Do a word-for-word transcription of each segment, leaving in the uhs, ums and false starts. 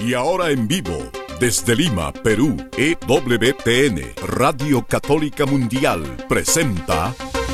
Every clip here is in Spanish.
Y ahora en vivo, desde Lima, Perú, E W T N, Radio Católica Mundial, presenta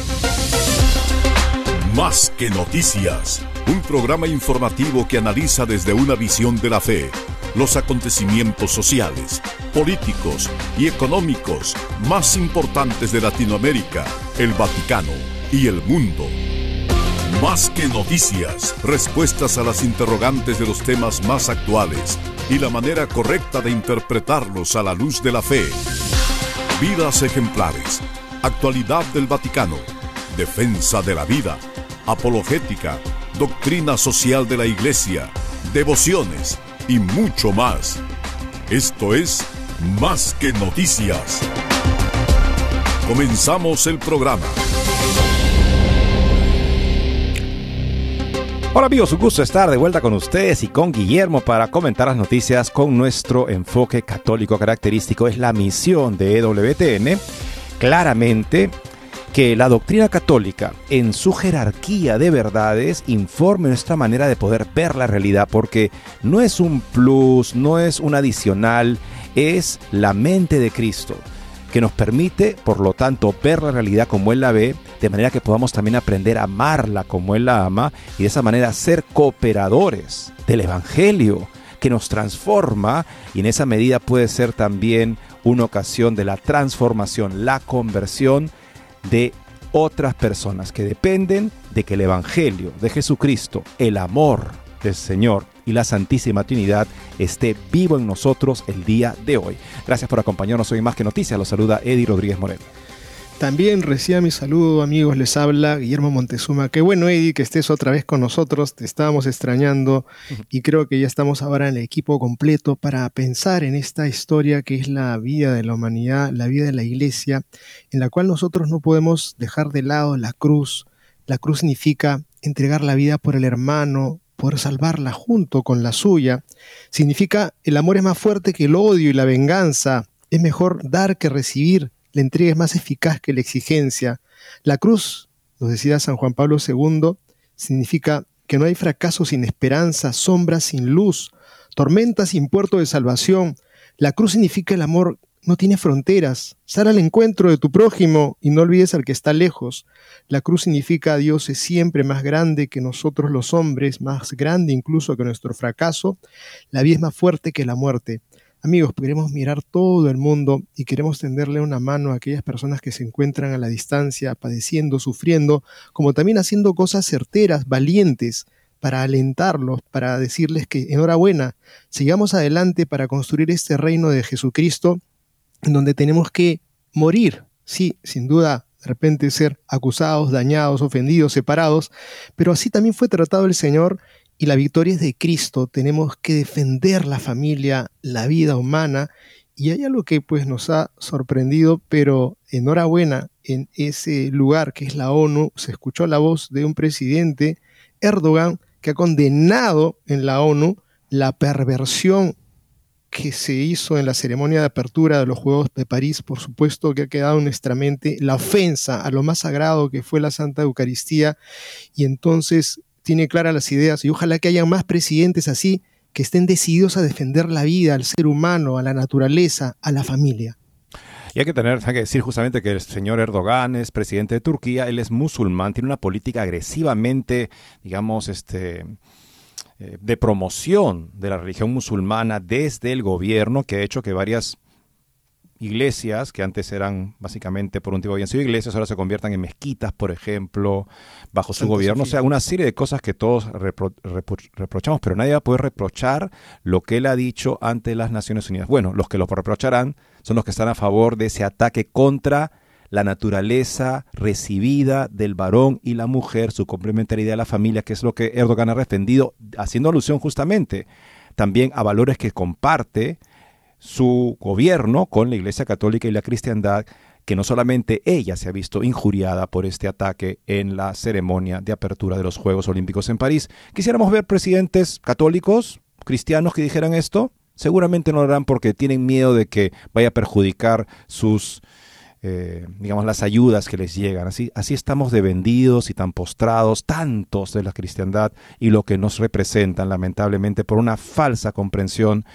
Más que Noticias, un programa informativo que analiza desde una visión de la fe los acontecimientos sociales, políticos y económicos más importantes de Latinoamérica, el Vaticano y el mundo. Más que noticias, respuestas a las interrogantes de los temas más actuales y la manera correcta de interpretarlos a la luz de la fe. Vidas ejemplares, actualidad del Vaticano, defensa de la vida, apologética, doctrina social de la Iglesia, devociones y mucho más. Esto es Más que Noticias. Comenzamos el programa. Hola amigos, un gusto estar de vuelta con ustedes y con Guillermo para comentar las noticias con nuestro enfoque católico característico. Es la misión de E W T N, claramente, que la doctrina católica en su jerarquía de verdades informe nuestra manera de poder ver la realidad, porque no es un plus, no es un adicional, es la mente de Cristo, que nos permite, por lo tanto, ver la realidad como Él la ve, de manera que podamos también aprender a amarla como Él la ama, y de esa manera ser cooperadores del Evangelio, que nos transforma, y en esa medida puede ser también una ocasión de la transformación, la conversión de otras personas que dependen de que el Evangelio de Jesucristo, el amor del Señor y la Santísima Trinidad esté vivo en nosotros el día de hoy. Gracias por acompañarnos hoy en Más que Noticias. Los saluda Eddie Rodríguez Moreno. También reciba mi saludo, amigos, les habla Guillermo Montezuma. Qué bueno, Eddie, que estés otra vez con nosotros, te estábamos extrañando y creo que ya estamos ahora en el equipo completo para pensar en esta historia que es la vida de la humanidad, la vida de la Iglesia, en la cual nosotros no podemos dejar de lado la cruz. La cruz significa entregar la vida por el hermano, poder salvarla junto con la suya. Significa el amor es más fuerte que el odio y la venganza, es mejor dar que recibir. La entrega es más eficaz que la exigencia. La cruz, nos decía San Juan Pablo segundo, significa que no hay fracaso sin esperanza, sombra sin luz, tormenta sin puerto de salvación. La cruz significa el amor no tiene fronteras. Sal al encuentro de tu prójimo y no olvides al que está lejos. La cruz significa Dios es siempre más grande que nosotros los hombres, más grande incluso que nuestro fracaso. La vida es más fuerte que la muerte. Amigos, queremos mirar todo el mundo y queremos tenderle una mano a aquellas personas que se encuentran a la distancia, padeciendo, sufriendo, como también haciendo cosas certeras, valientes, para alentarlos, para decirles que enhorabuena, sigamos adelante para construir este reino de Jesucristo, en donde tenemos que morir, sí, sin duda, de repente ser acusados, dañados, ofendidos, separados, pero así también fue tratado el Señor. Y la victoria es de Cristo. Tenemos que defender la familia, la vida humana. Y hay algo que pues, nos ha sorprendido, pero enhorabuena, en ese lugar que es la ONU, se escuchó la voz de un presidente, Erdogan, que ha condenado en la ONU la perversión que se hizo en la ceremonia de apertura de los Juegos de París. Por supuesto que ha quedado en nuestra mente la ofensa a lo más sagrado que fue la Santa Eucaristía. Y entonces tiene claras las ideas y ojalá que haya más presidentes así que estén decididos a defender la vida, al ser humano, a la naturaleza, a la familia. Y hay que tener, hay que decir justamente que el señor Erdogan es presidente de Turquía, él es musulmán, tiene una política agresivamente, digamos, este, eh, de promoción de la religión musulmana desde el gobierno, que ha hecho que varias iglesias, que antes eran básicamente por un tiempo habían sido iglesias, ahora se conviertan en mezquitas, por ejemplo, bajo su Santa gobierno. Sofía. O sea, una serie de cosas que todos repro, repro, reprochamos, pero nadie va a poder reprochar lo que él ha dicho ante las Naciones Unidas. Bueno, los que lo reprocharán son los que están a favor de ese ataque contra la naturaleza recibida del varón y la mujer, su complementariedad a la familia, que es lo que Erdogan ha defendido, haciendo alusión justamente también a valores que comparte su gobierno con la Iglesia Católica y la cristiandad, que no solamente ella se ha visto injuriada por este ataque en la ceremonia de apertura de los Juegos Olímpicos en París. Quisiéramos ver presidentes católicos, cristianos que dijeran esto. Seguramente no lo harán porque tienen miedo de que vaya a perjudicar sus eh, digamos, las ayudas que les llegan. Así, así estamos de vendidos y tan postrados, tantos de la cristiandad y lo que nos representan, lamentablemente, por una falsa comprensión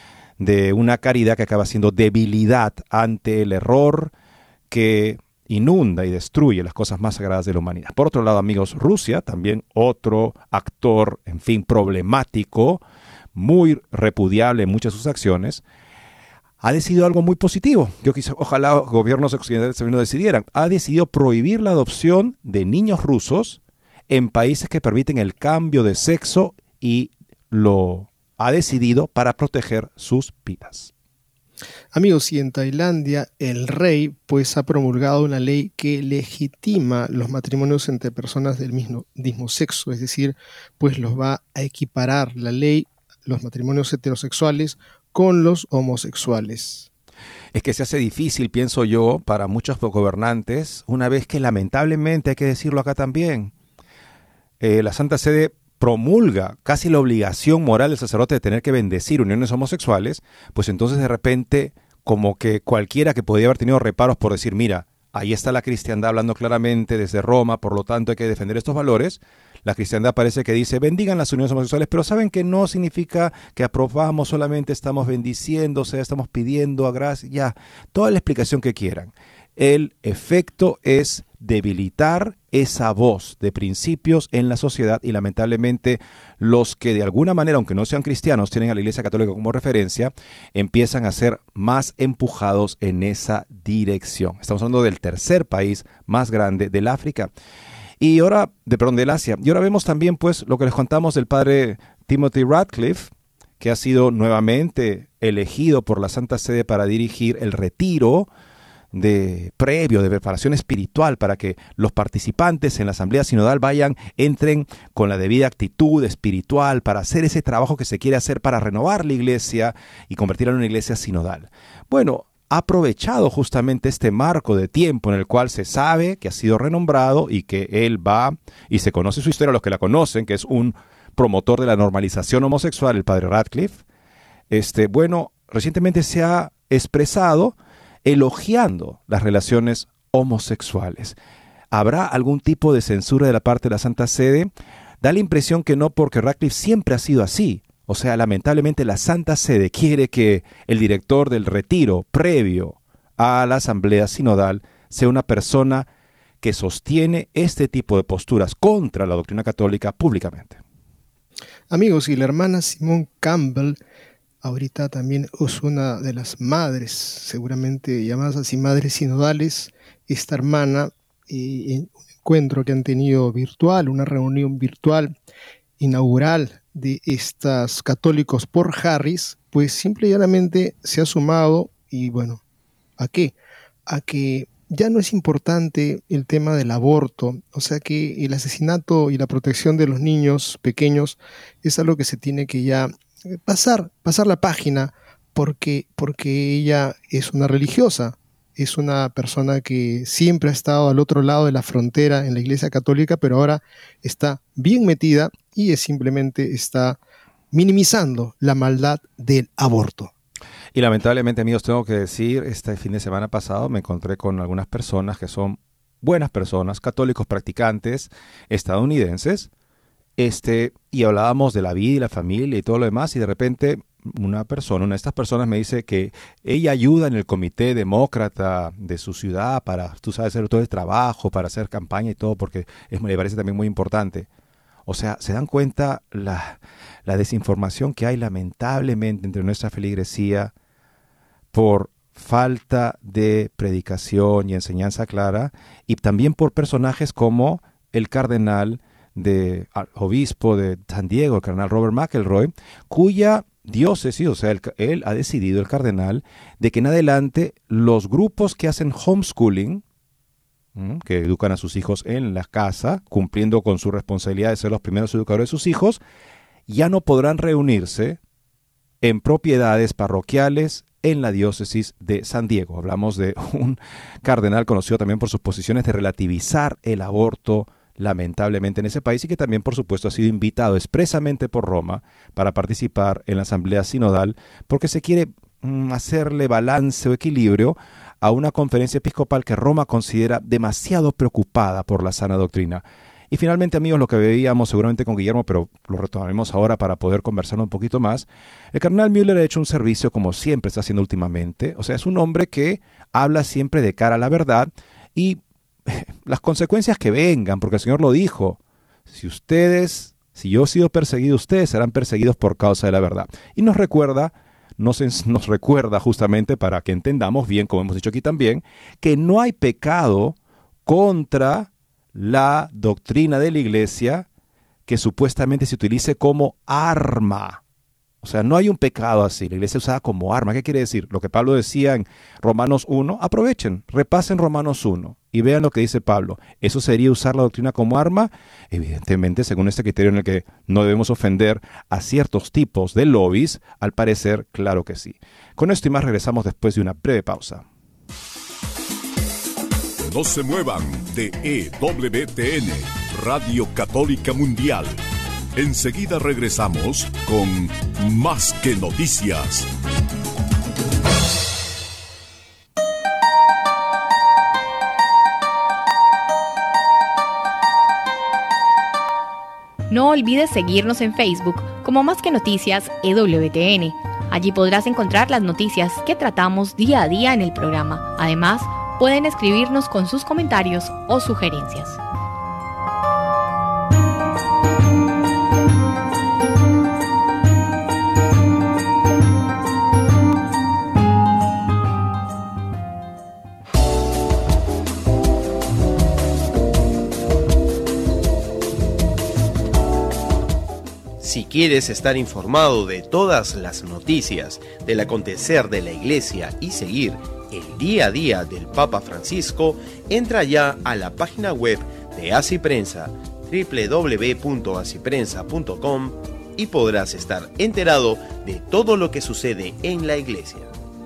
de una caridad que acaba siendo debilidad ante el error que inunda y destruye las cosas más sagradas de la humanidad. Por otro lado, amigos, Rusia, también otro actor, en fin, problemático, muy repudiable en muchas de sus acciones, ha decidido algo muy positivo. Yo quise, ojalá gobiernos occidentales también lo decidieran. Ha decidido prohibir la adopción de niños rusos en países que permiten el cambio de sexo y lo ha decidido para proteger sus vidas. Amigos, y en Tailandia el rey pues ha promulgado una ley que legitima los matrimonios entre personas del mismo, mismo sexo, es decir, pues los va a equiparar la ley, los matrimonios heterosexuales con los homosexuales. Es que se hace difícil, pienso yo, para muchos gobernantes, una vez que lamentablemente, hay que decirlo acá también, eh, la Santa Sede promulga casi la obligación moral del sacerdote de tener que bendecir uniones homosexuales, pues entonces de repente, como que cualquiera que podía haber tenido reparos por decir, mira, ahí está la cristiandad hablando claramente desde Roma, por lo tanto hay que defender estos valores, la cristiandad parece que dice, bendigan las uniones homosexuales, pero saben que no significa que aprobamos, solamente estamos bendiciendo, o sea, estamos pidiendo a gracia, ya, toda la explicación que quieran. El efecto es debilitar esa voz de principios en la sociedad y lamentablemente los que de alguna manera, aunque no sean cristianos, tienen a la Iglesia Católica como referencia, empiezan a ser más empujados en esa dirección. Estamos hablando del tercer país más grande del África y ahora, de perdón, del Asia. Y ahora vemos también pues lo que les contamos del padre Timothy Ratcliffe, que ha sido nuevamente elegido por la Santa Sede para dirigir el retiro de previo, de preparación espiritual para que los participantes en la asamblea sinodal vayan, entren con la debida actitud espiritual para hacer ese trabajo que se quiere hacer para renovar la iglesia y convertirla en una iglesia sinodal. Bueno, ha aprovechado justamente este marco de tiempo en el cual se sabe que ha sido renombrado y que él va, y se conoce su historia, los que la conocen, que es un promotor de la normalización homosexual, el padre Ratcliffe. Este, bueno, recientemente se ha expresado elogiando las relaciones homosexuales. ¿Habrá algún tipo de censura de la parte de la Santa Sede? Da la impresión que no, porque Ratcliffe siempre ha sido así. O sea, lamentablemente la Santa Sede quiere que el director del retiro previo a la asamblea sinodal sea una persona que sostiene este tipo de posturas contra la doctrina católica públicamente. Amigos, y la hermana Simone Campbell ahorita también es una de las madres, seguramente llamadas así madres sinodales. Esta hermana, eh, en un encuentro que han tenido virtual, una reunión virtual inaugural de estos católicos por Harris, pues simple y llanamente se ha sumado y bueno, ¿a qué? A que ya no es importante el tema del aborto, o sea que el asesinato y la protección de los niños pequeños es algo que se tiene que ya pasar, pasar la página, porque, porque ella es una religiosa, es una persona que siempre ha estado al otro lado de la frontera en la Iglesia Católica, pero ahora está bien metida y es simplemente está minimizando la maldad del aborto. Y lamentablemente, amigos, tengo que decir, este fin de semana pasado me encontré con algunas personas que son buenas personas, católicos practicantes, estadounidenses, este, y hablábamos de la vida y la familia y todo lo demás, y de repente una persona, una de estas personas me dice que ella ayuda en el comité demócrata de su ciudad para, tú sabes, hacer todo el trabajo, para hacer campaña y todo, porque es, me parece también muy importante. O sea, ¿se dan cuenta la, la desinformación que hay lamentablemente entre nuestra feligresía por falta de predicación y enseñanza clara, y también por personajes como el cardenal de obispo de San Diego, el cardenal Robert McElroy, cuya diócesis, o sea, él, él ha decidido, el cardenal, de que en adelante los grupos que hacen homeschooling, que educan a sus hijos en la casa, cumpliendo con su responsabilidad de ser los primeros educadores de sus hijos, ya no podrán reunirse en propiedades parroquiales en la diócesis de San Diego. Hablamos de un cardenal conocido también por sus posiciones de relativizar el aborto, lamentablemente, en ese país, y que también, por supuesto, ha sido invitado expresamente por Roma para participar en la asamblea sinodal, porque se quiere mm, hacerle balance o equilibrio a una conferencia episcopal que Roma considera demasiado preocupada por la sana doctrina. Y finalmente, amigos, lo que veíamos seguramente con Guillermo, pero lo retomaremos ahora para poder conversar un poquito más. El cardenal Müller ha hecho un servicio como siempre está haciendo últimamente. O sea, es un hombre que habla siempre de cara a la verdad y las consecuencias que vengan, porque el Señor lo dijo. Si ustedes, si yo he sido perseguido, ustedes serán perseguidos por causa de la verdad. Y nos recuerda, nos, nos recuerda justamente para que entendamos bien, como hemos dicho aquí también, que no hay pecado contra la doctrina de la iglesia que supuestamente se utilice como arma. O sea, no hay un pecado así. La iglesia usada como arma. ¿Qué quiere decir? Lo que Pablo decía en Romanos uno, aprovechen, repasen Romanos uno y vean lo que dice Pablo. ¿Eso sería usar la doctrina como arma? Evidentemente, según este criterio en el que no debemos ofender a ciertos tipos de lobbies, al parecer, claro que sí. Con esto y más regresamos después de una breve pausa. No se muevan de E W T N, Radio Católica Mundial. Enseguida regresamos con Más que Noticias. No olvides seguirnos en Facebook como Más que Noticias E W T N. Allí podrás encontrar las noticias que tratamos día a día en el programa. Además, pueden escribirnos con sus comentarios o sugerencias. Si quieres estar informado de todas las noticias del acontecer de la Iglesia y seguir el día a día del Papa Francisco, entra ya a la página web de Asiprensa, doble u doble u doble u punto asiprensa punto com, y podrás estar enterado de todo lo que sucede en la Iglesia.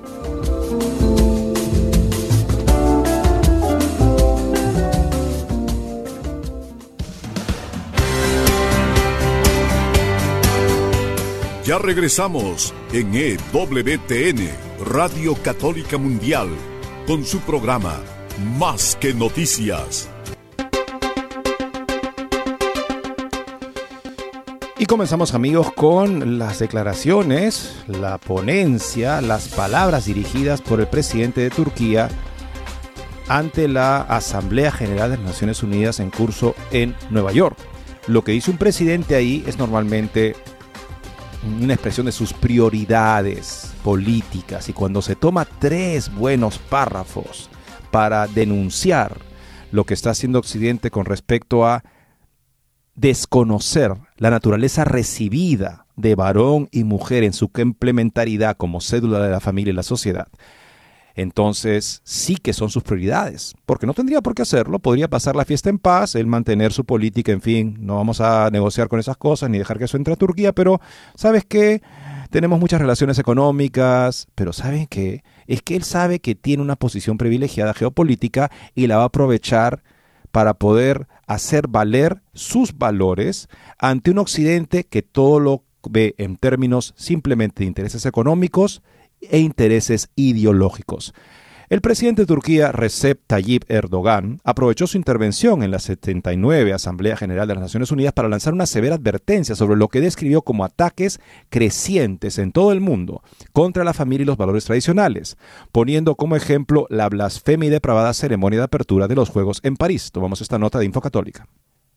Ya regresamos en E W T N, Radio Católica Mundial, con su programa Más que Noticias. Y comenzamos, amigos, con las declaraciones, la ponencia, las palabras dirigidas por el presidente de Turquía ante la Asamblea General de las Naciones Unidas en curso en Nueva York. Lo que dice un presidente ahí es normalmente una expresión de sus prioridades políticas, y cuando se toma tres buenos párrafos para denunciar lo que está haciendo Occidente con respecto a desconocer la naturaleza recibida de varón y mujer en su complementariedad como cédula de la familia y la sociedad, entonces sí que son sus prioridades, porque no tendría por qué hacerlo. Podría pasar la fiesta en paz, él mantener su política, en fin, no vamos a negociar con esas cosas ni dejar que eso entre a Turquía, pero ¿sabes qué? Tenemos muchas relaciones económicas, pero ¿saben qué? Es que él sabe que tiene una posición privilegiada geopolítica y la va a aprovechar para poder hacer valer sus valores ante un Occidente que todo lo ve en términos simplemente de intereses económicos e intereses ideológicos. El presidente de Turquía, Recep Tayyip Erdogan, aprovechó su intervención en la setenta y nueve Asamblea General de las Naciones Unidas para lanzar una severa advertencia sobre lo que describió como ataques crecientes en todo el mundo contra la familia y los valores tradicionales, poniendo como ejemplo la blasfemia y depravada ceremonia de apertura de los Juegos en París. Tomamos esta nota de Info Católica.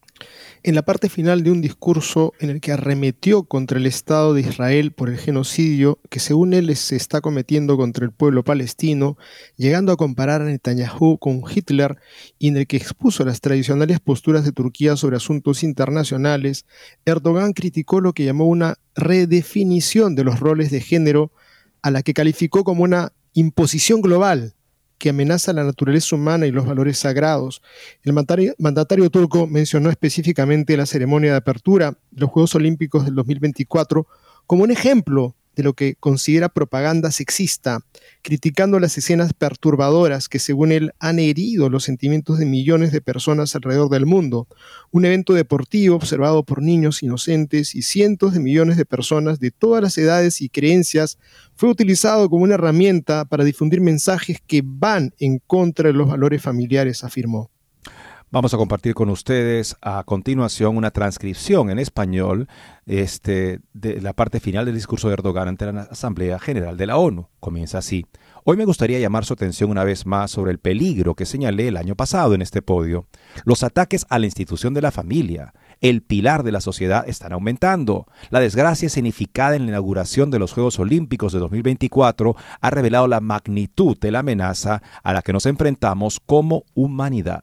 En la parte final de un discurso en el que arremetió contra el Estado de Israel por el genocidio que según él se está cometiendo contra el pueblo palestino, llegando a comparar a Netanyahu con Hitler, y en el que expuso las tradicionales posturas de Turquía sobre asuntos internacionales, Erdogan criticó lo que llamó una redefinición de los roles de género, a la que calificó como una imposición global que amenaza la naturaleza humana y los valores sagrados. El mandatario, mandatario turco mencionó específicamente la ceremonia de apertura de los Juegos Olímpicos del dos mil veinticuatro como un ejemplo de lo que considera propaganda sexista, criticando las escenas perturbadoras que, según él, han herido los sentimientos de millones de personas alrededor del mundo. Un evento deportivo observado por niños inocentes y cientos de millones de personas de todas las edades y creencias fue utilizado como una herramienta para difundir mensajes que van en contra de los valores familiares, afirmó. Vamos a compartir con ustedes a continuación una transcripción en español este, de la parte final del discurso de Erdogan ante la Asamblea General de la ONU. Comienza así. Hoy me gustaría llamar su atención una vez más sobre el peligro que señalé el año pasado en este podio. Los ataques a la institución de la familia, el pilar de la sociedad, están aumentando. La desgracia significada en la inauguración de los Juegos Olímpicos de dos mil veinticuatro ha revelado la magnitud de la amenaza a la que nos enfrentamos como humanidad.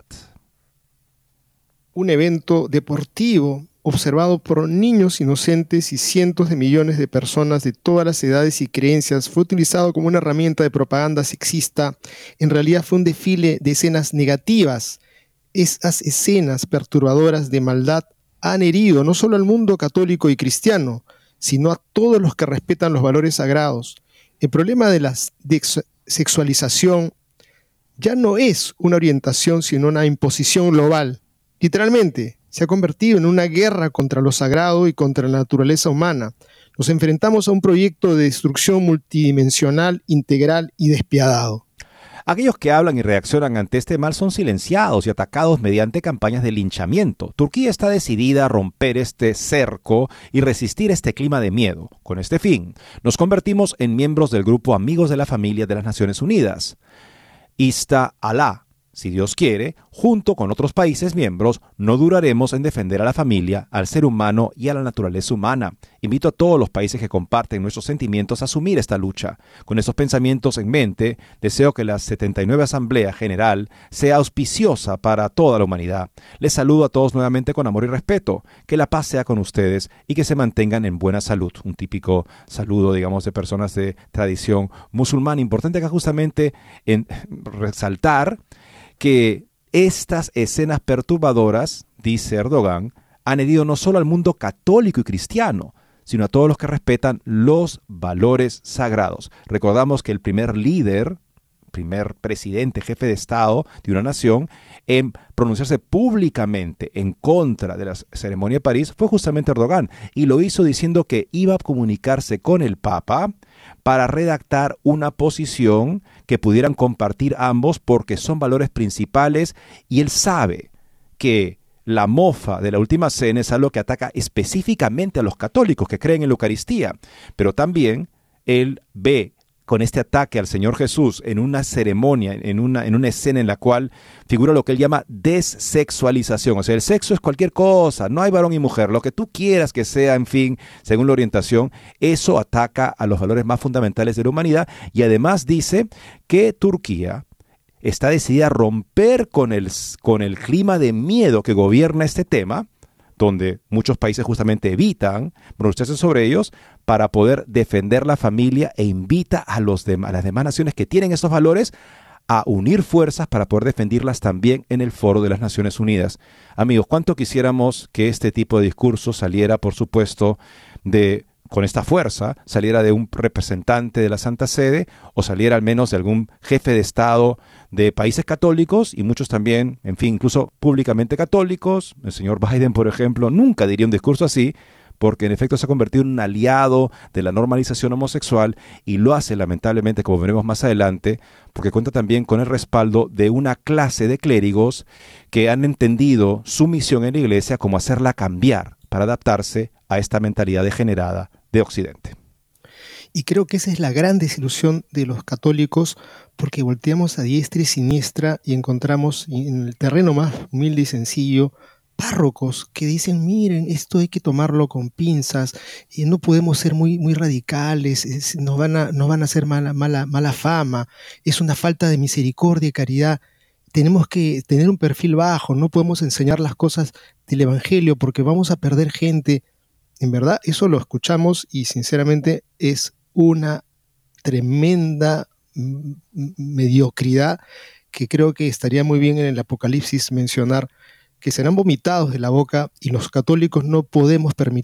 Un evento deportivo observado por niños inocentes y cientos de millones de personas de todas las edades y creencias fue utilizado como una herramienta de propaganda sexista. En realidad fue un desfile de escenas negativas. Esas escenas perturbadoras de maldad han herido no solo al mundo católico y cristiano, sino a todos los que respetan los valores sagrados. El problema de la sexualización ya no es una orientación, sino una imposición global. Literalmente, se ha convertido en una guerra contra lo sagrado y contra la naturaleza humana. Nos enfrentamos a un proyecto de destrucción multidimensional, integral y despiadado. Aquellos que hablan y reaccionan ante este mal son silenciados y atacados mediante campañas de linchamiento. Turquía está decidida a romper este cerco y resistir este clima de miedo. Con este fin, nos convertimos en miembros del grupo Amigos de la Familia de las Naciones Unidas. Insta Alá. Si Dios quiere, junto con otros países miembros, no duraremos en defender a la familia, al ser humano y a la naturaleza humana. Invito a todos los países que comparten nuestros sentimientos a asumir esta lucha. Con estos pensamientos en mente, deseo que la setenta y nueve Asamblea General sea auspiciosa para toda la humanidad. Les saludo a todos nuevamente con amor y respeto. Que la paz sea con ustedes y que se mantengan en buena salud. Un típico saludo, digamos, de personas de tradición musulmana. Importante acá justamente en resaltar que estas escenas perturbadoras, dice Erdogan, han herido no solo al mundo católico y cristiano, sino a todos los que respetan los valores sagrados. Recordamos que el primer líder, primer presidente, jefe de Estado de una nación, en pronunciarse públicamente en contra de la ceremonia de París fue justamente Erdogan, y lo hizo diciendo que iba a comunicarse con el Papa para redactar una posición que pudieran compartir ambos porque son valores principales, y él sabe que la mofa de la última cena es algo que ataca específicamente a los católicos que creen en la Eucaristía, pero también él ve con este ataque al Señor Jesús en una ceremonia, en una, en una escena en la cual figura lo que él llama dessexualización. O sea, el sexo es cualquier cosa, no hay varón y mujer, lo que tú quieras que sea, en fin, según la orientación. Eso ataca a los valores más fundamentales de la humanidad, y además dice que Turquía está decidida a romper con el, con el clima de miedo que gobierna este tema, donde muchos países justamente evitan pronunciarse sobre ellos, para poder defender la familia, e invita a, los de, a las demás naciones que tienen esos valores a unir fuerzas para poder defenderlas también en el foro de las Naciones Unidas. Amigos, ¿cuánto quisiéramos que este tipo de discurso saliera, por supuesto, de con esta fuerza, saliera de un representante de la Santa Sede, o saliera al menos de algún jefe de Estado de países católicos, y muchos también, en fin, incluso públicamente católicos? El señor Biden, por ejemplo, nunca diría un discurso así, porque en efecto se ha convertido en un aliado de la normalización homosexual, y lo hace lamentablemente, como veremos más adelante, porque cuenta también con el respaldo de una clase de clérigos que han entendido su misión en la iglesia como hacerla cambiar para adaptarse a esta mentalidad degenerada de Occidente. Y creo que esa es la gran desilusión de los católicos, porque volteamos a diestra y siniestra y encontramos en el terreno más humilde y sencillo párrocos que dicen: miren, esto hay que tomarlo con pinzas, y no podemos ser muy, muy radicales, es, nos van a, nos van a hacer mala, mala, mala fama, es una falta de misericordia y caridad. Tenemos que tener un perfil bajo, no podemos enseñar las cosas del Evangelio porque vamos a perder gente. En verdad, eso lo escuchamos y sinceramente es una tremenda mediocridad que creo que estaría muy bien en el Apocalipsis mencionar, que serán vomitados de la boca, y los católicos no podemos permitir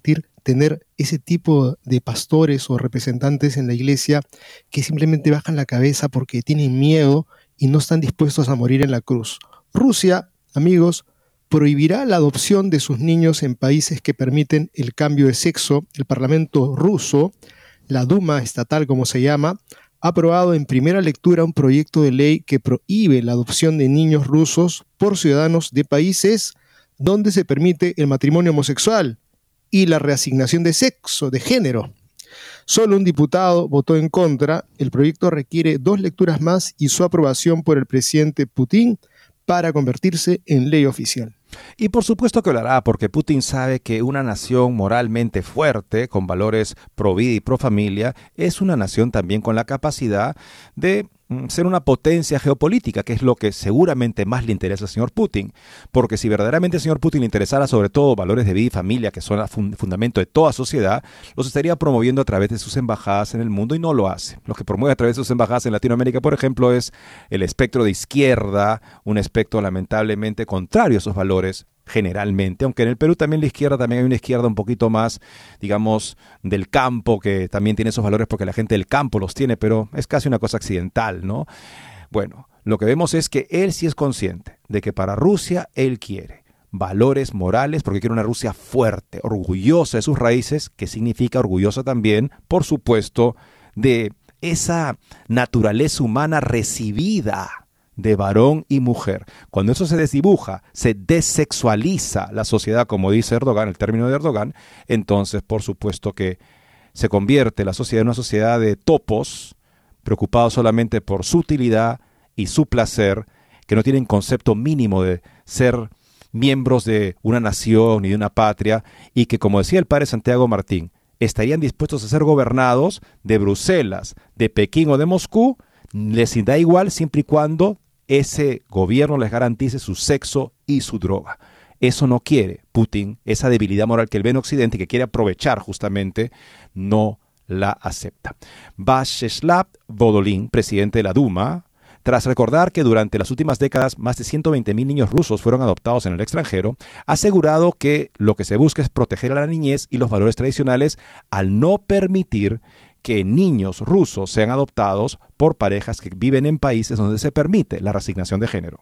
tener ese tipo de pastores o representantes en la iglesia que simplemente bajan la cabeza porque tienen miedo y no están dispuestos a morir en la cruz. Rusia, amigos, prohibirá la adopción de sus niños en países que permiten el cambio de sexo. El Parlamento ruso, la Duma estatal como se llama, ha aprobado en primera lectura un proyecto de ley que prohíbe la adopción de niños rusos por ciudadanos de países donde se permite el matrimonio homosexual y la reasignación de sexo, de género. Solo un diputado votó en contra. El proyecto requiere dos lecturas más y su aprobación por el presidente Putin para convertirse en ley oficial. Y por supuesto que lo hará, porque Putin sabe que una nación moralmente fuerte, con valores pro vida y pro familia, es una nación también con la capacidad de ser una potencia geopolítica, que es lo que seguramente más le interesa al señor Putin. Porque si verdaderamente al señor Putin le interesara sobre todo valores de vida y familia, que son el fund- fundamento de toda sociedad, los estaría promoviendo a través de sus embajadas en el mundo y no lo hace. Lo que promueve a través de sus embajadas en Latinoamérica, por ejemplo, es el espectro de izquierda, un espectro lamentablemente contrario a esos valores generalmente, aunque en el Perú también la izquierda, también hay una izquierda un poquito más, digamos, del campo, que también tiene esos valores porque la gente del campo los tiene, pero es casi una cosa accidental, ¿no? Bueno, lo que vemos es que él sí es consciente de que para Rusia él quiere valores morales, porque quiere una Rusia fuerte, orgullosa de sus raíces, que significa orgullosa también, por supuesto, de esa naturaleza humana recibida de varón y mujer. Cuando eso se desdibuja, se desexualiza la sociedad, como dice Erdogan, el término de Erdogan, entonces por supuesto que se convierte la sociedad en una sociedad de topos, preocupados solamente por su utilidad y su placer, que no tienen concepto mínimo de ser miembros de una nación y de una patria, y que, como decía el padre Santiago Martín, estarían dispuestos a ser gobernados de Bruselas, de Pekín o de Moscú, les da igual siempre y cuando ese gobierno les garantice su sexo y su droga. Eso no quiere Putin, esa debilidad moral que él ve en Occidente y que quiere aprovechar justamente, no la acepta. Vyacheslav Volodin, presidente de la Duma, tras recordar que durante las últimas décadas más de ciento veinte mil niños rusos fueron adoptados en el extranjero, ha asegurado que lo que se busca es proteger a la niñez y los valores tradicionales al no permitir que niños rusos sean adoptados por parejas que viven en países donde se permite la reasignación de género.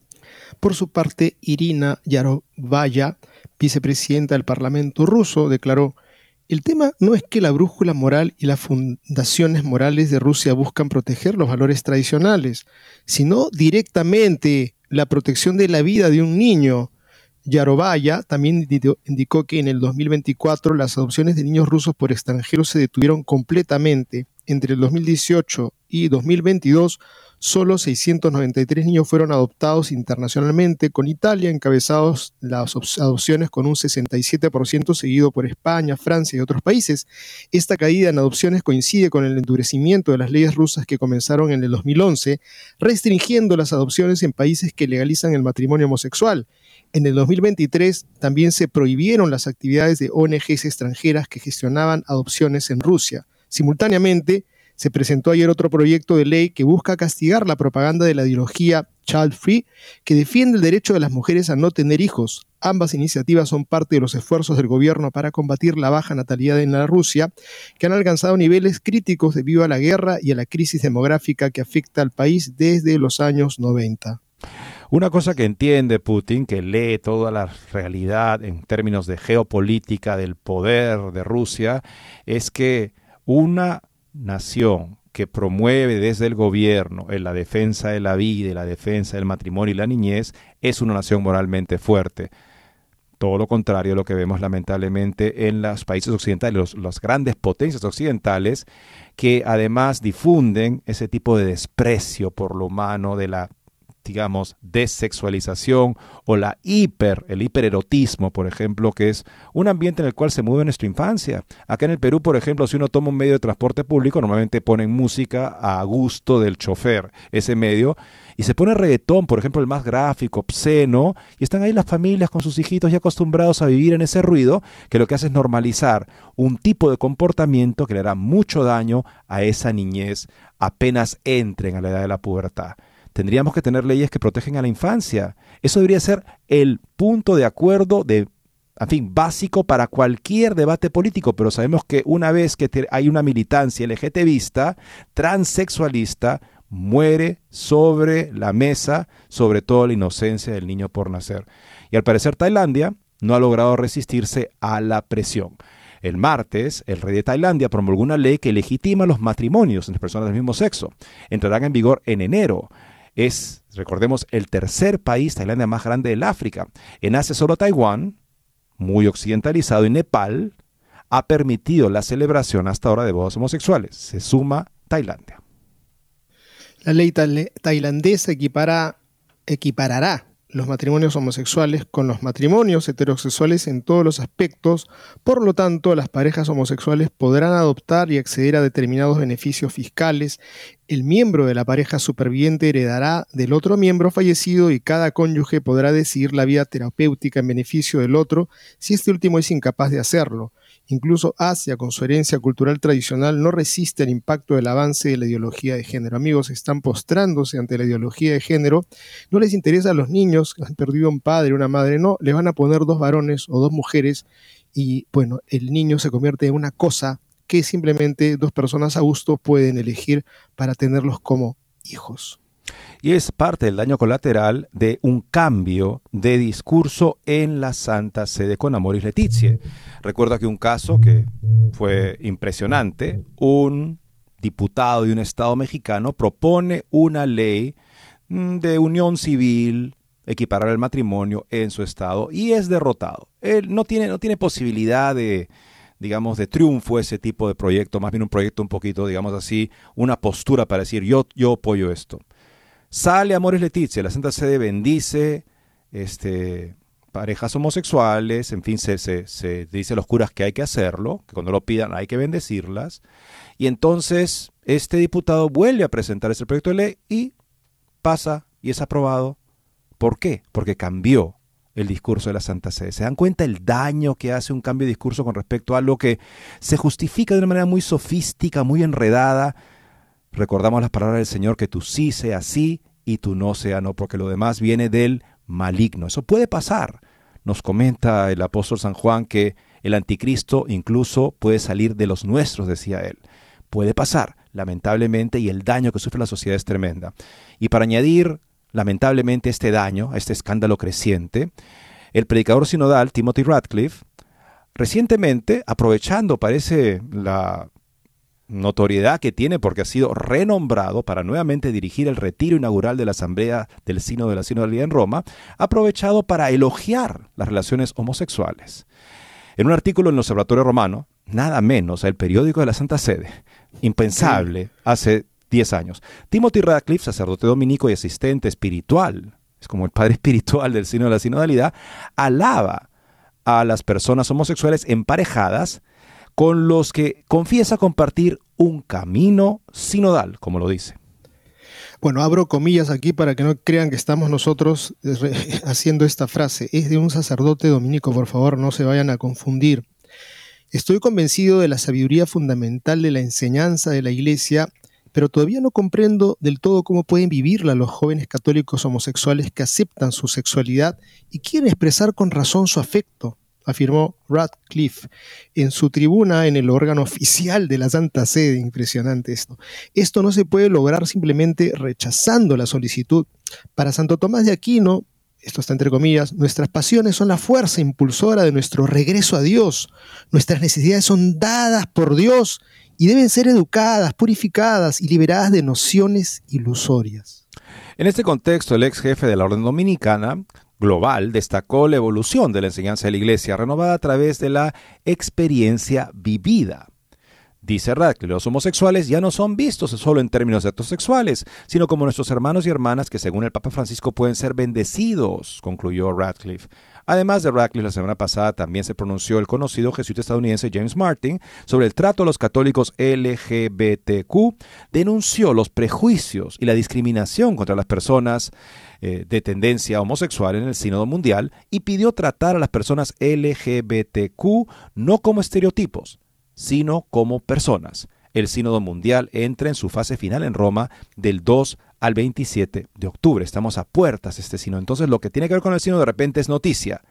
Por su parte, Irina Yarovaya, vicepresidenta del Parlamento ruso, declaró: el tema no es que la brújula moral y las fundaciones morales de Rusia buscan proteger los valores tradicionales, sino directamente la protección de la vida de un niño. Yarovaya también indicó que en el dos mil veinticuatro las adopciones de niños rusos por extranjeros se detuvieron completamente. Entre el dos mil dieciocho y dos mil veintidós, solo seiscientos noventa y tres niños fueron adoptados internacionalmente, con Italia encabezados las adopciones con un sesenta y siete por ciento, seguido por España, Francia y otros países. Esta caída en adopciones coincide con el endurecimiento de las leyes rusas que comenzaron en el dos mil once, restringiendo las adopciones en países que legalizan el matrimonio homosexual. En el dos mil veintitrés también se prohibieron las actividades de O N Ges extranjeras que gestionaban adopciones en Rusia. Simultáneamente, se presentó ayer otro proyecto de ley que busca castigar la propaganda de la ideología Child Free, que defiende el derecho de las mujeres a no tener hijos. Ambas iniciativas son parte de los esfuerzos del gobierno para combatir la baja natalidad en la Rusia, que han alcanzado niveles críticos debido a la guerra y a la crisis demográfica que afecta al país desde los años noventa. Una cosa que entiende Putin, que lee toda la realidad en términos de geopolítica del poder de Rusia, es que una nación que promueve desde el gobierno en la defensa de la vida, la defensa del matrimonio y la niñez, es una nación moralmente fuerte. Todo lo contrario a lo que vemos lamentablemente en los países occidentales, los, las grandes potencias occidentales, que además difunden ese tipo de desprecio por lo humano, de la, digamos, desexualización o la hiper, el hipererotismo, por ejemplo, que es un ambiente en el cual se mueve nuestra infancia. Acá en el Perú, por ejemplo, si uno toma un medio de transporte público, normalmente ponen música a gusto del chofer, ese medio, y se pone reggaetón, por ejemplo, el más gráfico, obsceno, y están ahí las familias con sus hijitos ya acostumbrados a vivir en ese ruido, que lo que hace es normalizar un tipo de comportamiento que le hará mucho daño a esa niñez apenas entren a la edad de la pubertad. Tendríamos que tener leyes que protegen a la infancia. Eso debería ser el punto de acuerdo de en fin, básico para cualquier debate político, pero sabemos que una vez que te, hay una militancia LGTBista, transexualista, muere sobre la mesa, sobre todo la inocencia del niño por nacer. Y al parecer Tailandia no ha logrado resistirse a la presión. El martes, el rey de Tailandia promulgó una ley que legitima los matrimonios entre personas del mismo sexo. Entrarán en vigor en enero. Es, recordemos, el tercer país, Tailandia, más grande del África. En Asia solo Taiwán, muy occidentalizado, y Nepal ha permitido la celebración hasta ahora de bodas homosexuales. Se suma Tailandia. La ley tailandesa equipara, equiparará los matrimonios homosexuales con los matrimonios heterosexuales en todos los aspectos. Por lo tanto, las parejas homosexuales podrán adoptar y acceder a determinados beneficios fiscales. El miembro de la pareja superviviente heredará del otro miembro fallecido y cada cónyuge podrá decidir la vida terapéutica en beneficio del otro si este último es incapaz de hacerlo. Incluso Asia, con su herencia cultural tradicional, no resiste el impacto del avance de la ideología de género. Amigos, están postrándose ante la ideología de género. No les interesa a los niños que han perdido un padre, una madre. No, les van a poner dos varones o dos mujeres y, bueno, el niño se convierte en una cosa que simplemente dos personas a gusto pueden elegir para tenerlos como hijos. Y es parte del daño colateral de un cambio de discurso en la Santa Sede con Amoris Laetitia. Recuerdo aquí un caso que fue impresionante. Un diputado de un estado mexicano propone una ley de unión civil, equiparar el matrimonio en su estado, y es derrotado. Él no tiene, no tiene posibilidad de, digamos, de triunfo ese tipo de proyecto, más bien un proyecto un poquito, digamos así, una postura para decir yo, yo apoyo esto. Sale Amoris Laetitia, la Santa Sede bendice este, parejas homosexuales, en fin, se, se, se dice a los curas que hay que hacerlo, que cuando lo pidan hay que bendecirlas, y entonces este diputado vuelve a presentar ese proyecto de ley y pasa y es aprobado. ¿Por qué? Porque cambió el discurso de la Santa Sede. ¿Se dan cuenta el daño que hace un cambio de discurso con respecto a algo que se justifica de una manera muy sofística, muy enredada? Recordamos las palabras del Señor, que tú sí sea sí y tú no sea no, porque lo demás viene del maligno. Eso puede pasar. Nos comenta el apóstol San Juan que el anticristo incluso puede salir de los nuestros, decía él. Puede pasar, lamentablemente, y el daño que sufre la sociedad es tremenda. Y para añadir, lamentablemente, este daño, a este escándalo creciente, el predicador sinodal Timothy Ratcliffe, recientemente, aprovechando, parece, la notoriedad que tiene porque ha sido renombrado para nuevamente dirigir el retiro inaugural de la Asamblea del Sínodo de la Sinodalidad en Roma, ha aprovechado para elogiar las relaciones homosexuales. En un artículo en el Observatorio Romano, nada menos, el periódico de la Santa Sede, impensable hace diez años, Timothy Ratcliffe, sacerdote dominico y asistente espiritual, es como el padre espiritual del Sínodo de la Sinodalidad, alaba a las personas homosexuales emparejadas con los que confiesa compartir un camino sinodal, como lo dice. Bueno, abro comillas aquí para que no crean que estamos nosotros haciendo esta frase. Es de un sacerdote dominico, por favor, no se vayan a confundir. Estoy convencido de la sabiduría fundamental de la enseñanza de la Iglesia, pero todavía no comprendo del todo cómo pueden vivirla los jóvenes católicos homosexuales que aceptan su sexualidad y quieren expresar con razón su afecto, afirmó Ratcliffe en su tribuna en el órgano oficial de la Santa Sede. Impresionante esto. Esto no se puede lograr simplemente rechazando la solicitud. Para Santo Tomás de Aquino, esto está entre comillas, nuestras pasiones son la fuerza impulsora de nuestro regreso a Dios. Nuestras necesidades son dadas por Dios y deben ser educadas, purificadas y liberadas de nociones ilusorias. En este contexto, el ex jefe de la Orden Dominicana Global destacó la evolución de la enseñanza de la Iglesia, renovada a través de la experiencia vivida. Dice Ratcliffe, los homosexuales ya no son vistos solo en términos de actos sexuales, sino como nuestros hermanos y hermanas que según el Papa Francisco pueden ser bendecidos, concluyó Ratcliffe. Además de Ratcliffe, la semana pasada también se pronunció el conocido jesuita estadounidense James Martin sobre el trato a los católicos L G B T Q, denunció los prejuicios y la discriminación contra las personas eh, de tendencia homosexual en el Sínodo Mundial y pidió tratar a las personas L G B T Q no como estereotipos, sino como personas. El Sínodo Mundial entra en su fase final en Roma del dos al veintisiete de octubre. Estamos a puertas de este sínodo. Entonces, lo que tiene que ver con el sínodo de repente es noticia.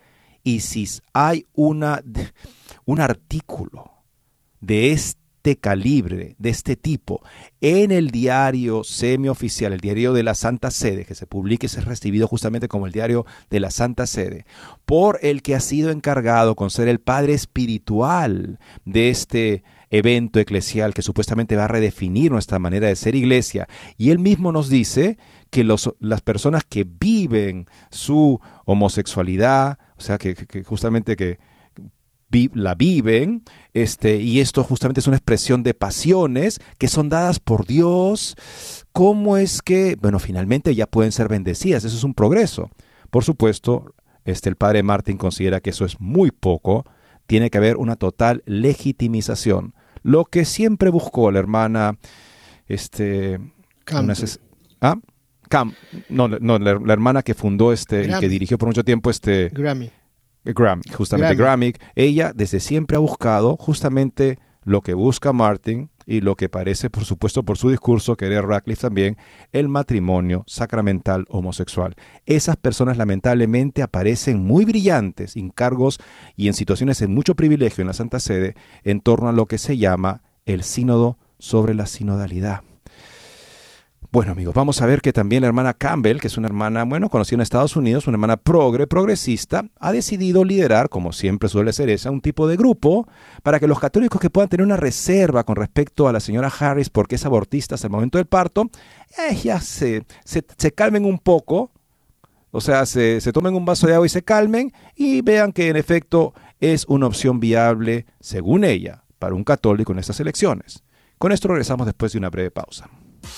Y si hay una, un artículo de este calibre, de este tipo, en el diario semioficial, el diario de la Santa Sede, que se publique y se es recibido justamente como el diario de la Santa Sede, por el que ha sido encargado con ser el padre espiritual de este evento eclesial que supuestamente va a redefinir nuestra manera de ser iglesia, y él mismo nos dice que los, las personas que viven su homosexualidad, o sea, que, que justamente que vi, la viven, este, y esto justamente es una expresión de pasiones que son dadas por Dios, ¿cómo es que, bueno, finalmente ya pueden ser bendecidas? Eso es un progreso. Por supuesto, este, el padre Martin considera que eso es muy poco. Tiene que haber una total legitimización. Lo que siempre buscó la hermana... Este, una, ¿ah? Cam, no, no la, la hermana que fundó este Grammy. Y que dirigió por mucho tiempo este... Grammy. Grammy, justamente Grammy. Grammy. Ella desde siempre ha buscado justamente lo que busca Martin y lo que parece, por supuesto, por su discurso, querer Radcliffe también, el matrimonio sacramental homosexual. Esas personas lamentablemente aparecen muy brillantes en cargos y en situaciones de mucho privilegio en la Santa Sede en torno a lo que se llama el sínodo sobre la sinodalidad. Bueno, amigos, vamos a ver que también la hermana Campbell, que es una hermana, bueno, conocida en Estados Unidos, una hermana progre, progresista, ha decidido liderar, como siempre suele ser esa, un tipo de grupo para que los católicos que puedan tener una reserva con respecto a la señora Harris, porque es abortista hasta el momento del parto, eh, ya se, se, se calmen un poco, o sea, se, se tomen un vaso de agua y se calmen y vean que en efecto es una opción viable, según ella, para un católico en estas elecciones. Con esto regresamos después de una breve pausa.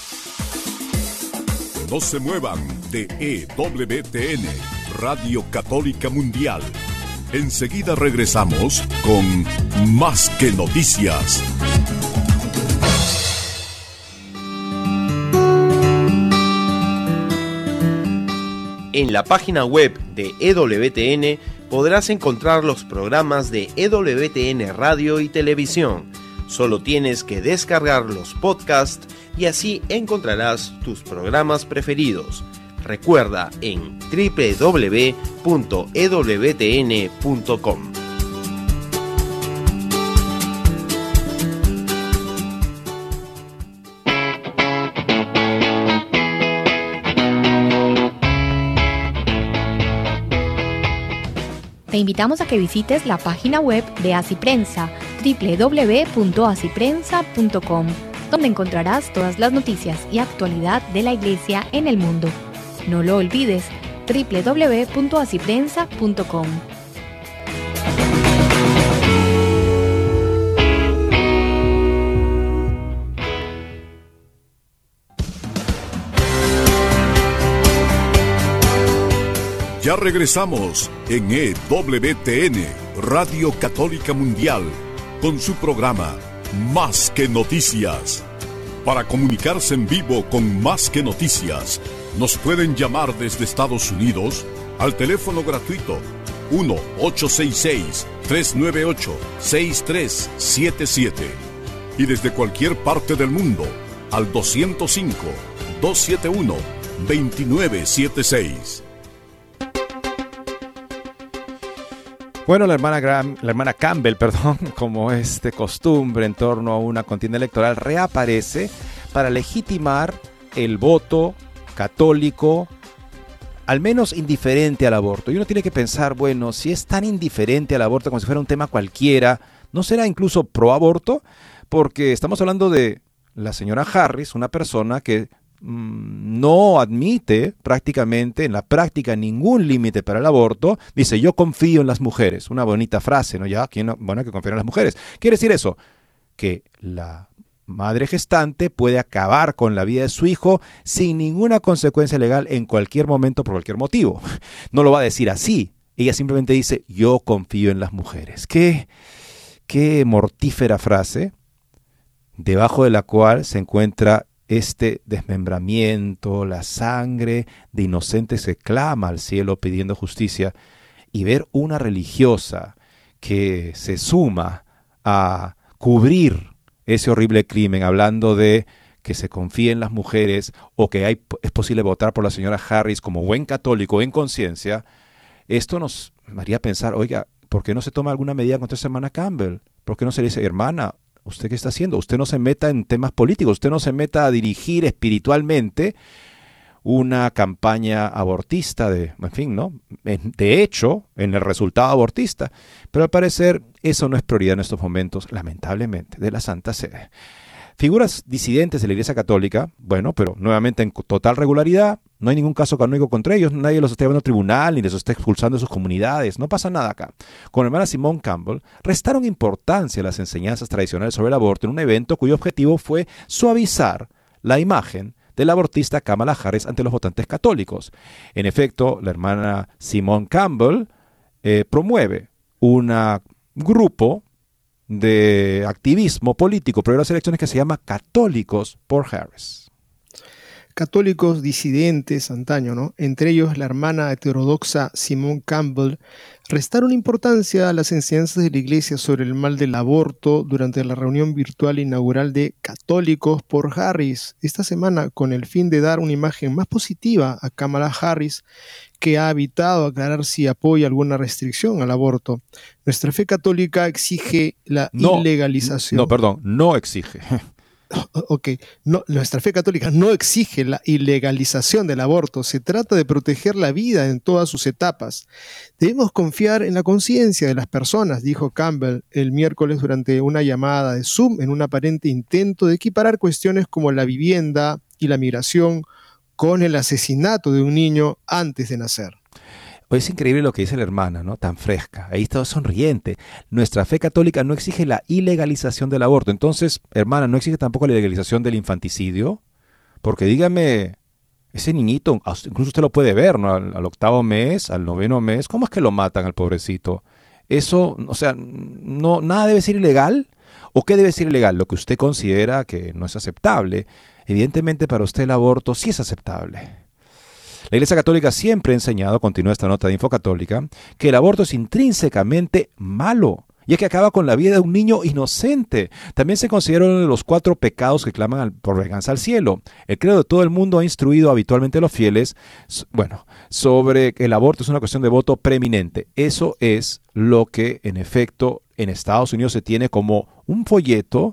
No se muevan de E W T N, Radio Católica Mundial. Enseguida regresamos con Más que Noticias. En la página web de E W T N podrás encontrar los programas de E W T N Radio y Televisión. Solo tienes que descargar los podcasts y así encontrarás tus programas preferidos. Recuerda en doble u doble u doble u punto e w t n punto com. Te invitamos a que visites la página web de Asiprensa, doble u doble u doble u punto asiprensa punto com, donde encontrarás todas las noticias y actualidad de la Iglesia en el mundo. No lo olvides, doble u doble u doble u punto asiprensa punto com. Ya regresamos en E W T N, Radio Católica Mundial, con su programa Más que Noticias. Para comunicarse en vivo con Más que Noticias, nos pueden llamar desde Estados Unidos al teléfono gratuito uno ocho seis seis, tres nueve ocho, seis tres siete siete y desde cualquier parte del mundo al dos cero cinco, dos siete uno, dos nueve siete seis. Bueno, la hermana, Graham, la hermana Campbell, perdón, como es de costumbre en torno a una contienda electoral, reaparece para legitimar el voto católico, al menos indiferente al aborto. Y uno tiene que pensar, bueno, si es tan indiferente al aborto como si fuera un tema cualquiera, ¿no será incluso pro aborto? Porque estamos hablando de la señora Harris, una persona que no admite prácticamente en la práctica ningún límite para el aborto. Dice, yo confío en las mujeres. Una bonita frase, ¿no? Ya, ¿quién no? Bueno, que confiar en las mujeres. Quiere decir eso, que la madre gestante puede acabar con la vida de su hijo sin ninguna consecuencia legal en cualquier momento por cualquier motivo. No lo va a decir así. Ella simplemente dice, yo confío en las mujeres. Qué, qué mortífera frase, debajo de la cual se encuentra este desmembramiento, la sangre de inocentes que clama al cielo pidiendo justicia, y ver una religiosa que se suma a cubrir ese horrible crimen, hablando de que se confía en las mujeres o que hay, es posible votar por la señora Harris como buen católico en conciencia, esto nos haría pensar, oiga, ¿por qué no se toma alguna medida contra esa hermana Campbell? ¿Por qué no se le dice, hermana, ¿usted qué está haciendo? Usted no se meta en temas políticos, usted no se meta a dirigir espiritualmente una campaña abortista, de, en fin, ¿no? De hecho, en el resultado abortista. Pero al parecer eso no es prioridad en estos momentos, lamentablemente, de la Santa Sede. Figuras disidentes de la Iglesia Católica, bueno, pero nuevamente en total regularidad, no hay ningún caso canónico contra ellos, nadie los está llevando a tribunal ni les está expulsando de sus comunidades, no pasa nada acá. Con la hermana Simone Campbell restaron importancia a las enseñanzas tradicionales sobre el aborto en un evento cuyo objetivo fue suavizar la imagen del abortista Kamala Harris ante los votantes católicos. En efecto, la hermana Simone Campbell eh, promueve un grupo de activismo político pero de las elecciones que se llama Católicos por Harris. Católicos disidentes antaño, ¿no? Entre ellos la hermana heterodoxa Simone Campbell, restaron importancia a las enseñanzas de la Iglesia sobre el mal del aborto durante la reunión virtual inaugural de Católicos por Harris esta semana, con el fin de dar una imagen más positiva a Kamala Harris, que ha evitado aclarar si apoya alguna restricción al aborto. Nuestra fe católica exige la no, ilegalización. No, perdón, no exige. Ok, no, nuestra fe católica no exige la ilegalización del aborto, se trata de proteger la vida en todas sus etapas. Debemos confiar en la conciencia de las personas, dijo Campbell el miércoles durante una llamada de Zoom en un aparente intento de equiparar cuestiones como la vivienda y la migración con el asesinato de un niño antes de nacer. Pues es increíble lo que dice la hermana, ¿no? Tan fresca. Ahí está sonriente. Nuestra fe católica no exige la ilegalización del aborto. Entonces, hermana, ¿no exige tampoco la ilegalización del infanticidio? Porque dígame, ese niñito, incluso usted lo puede ver, ¿no? Al, al octavo mes, al noveno mes, ¿cómo es que lo matan al pobrecito? Eso, o sea, no, nada debe ser ilegal. ¿O qué debe ser ilegal? Lo que usted considera que no es aceptable. Evidentemente, para usted el aborto sí es aceptable. La Iglesia Católica siempre ha enseñado, continúa esta nota de Info Católica, que el aborto es intrínsecamente malo, y es que acaba con la vida de un niño inocente. También se considera uno de los cuatro pecados que claman al, por venganza al cielo. El credo de todo el mundo ha instruido habitualmente a los fieles, bueno, sobre que el aborto es una cuestión de voto preeminente. Eso es lo que, en efecto, en Estados Unidos se tiene como un folleto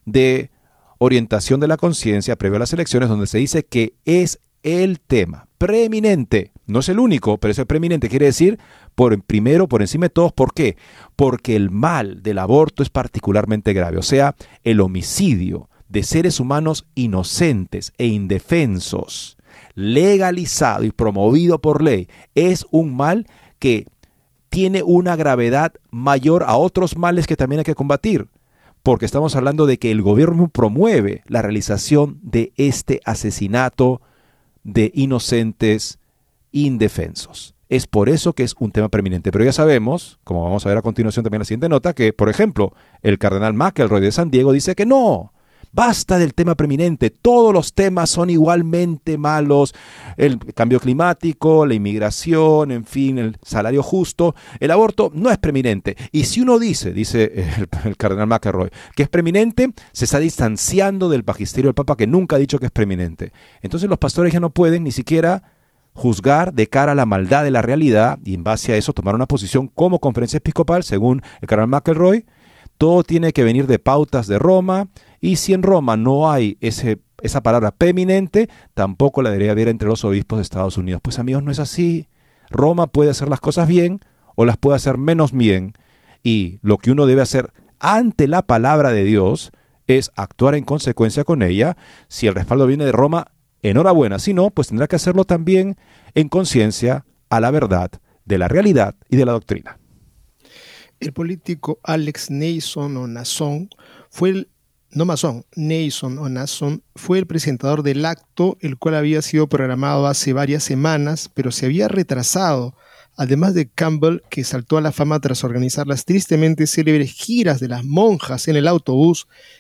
de orientación de la conciencia previo a las elecciones, donde se dice que es el tema preeminente, no es el único, pero es el preeminente, quiere decir por primero, por encima de todos. ¿Por qué? Porque el mal del aborto es particularmente grave, o sea, el homicidio de seres humanos inocentes e indefensos, legalizado y promovido por ley, es un mal que tiene una gravedad mayor a otros males que también hay que combatir, porque estamos hablando de que el gobierno promueve la realización de este asesinato de inocentes indefensos. Es por eso que es un tema preeminente. Pero ya sabemos, como vamos a ver a continuación también en la siguiente nota, que, por ejemplo, el cardenal McElroy de San Diego dice que no, basta del tema preeminente, todos los temas son igualmente malos, el cambio climático, la inmigración, en fin, el salario justo, el aborto no es preeminente. Y si uno dice, dice el, el cardenal McElroy, que es preeminente, se está distanciando del magisterio del Papa, que nunca ha dicho que es preeminente. Entonces los pastores ya no pueden ni siquiera juzgar de cara a la maldad de la realidad y en base a eso tomar una posición como conferencia episcopal, según el cardenal McElroy. Todo tiene que venir de pautas de Roma, y si en Roma no hay ese, esa palabra preeminente, tampoco la debería haber entre los obispos de Estados Unidos. Pues amigos, no es así. Roma puede hacer las cosas bien o las puede hacer menos bien, y lo que uno debe hacer ante la palabra de Dios es actuar en consecuencia con ella. Si el respaldo viene de Roma, enhorabuena. Si no, pues tendrá que hacerlo también en conciencia a la verdad de la realidad y de la doctrina. El político Alex Nason o Nason fue el, no Mason, Nason o Nason fue el presentador del acto, el cual había sido programado hace varias semanas, pero se había retrasado. Además de Campbell, que saltó a la fama tras organizar las tristemente célebres giras de las monjas en el autobús,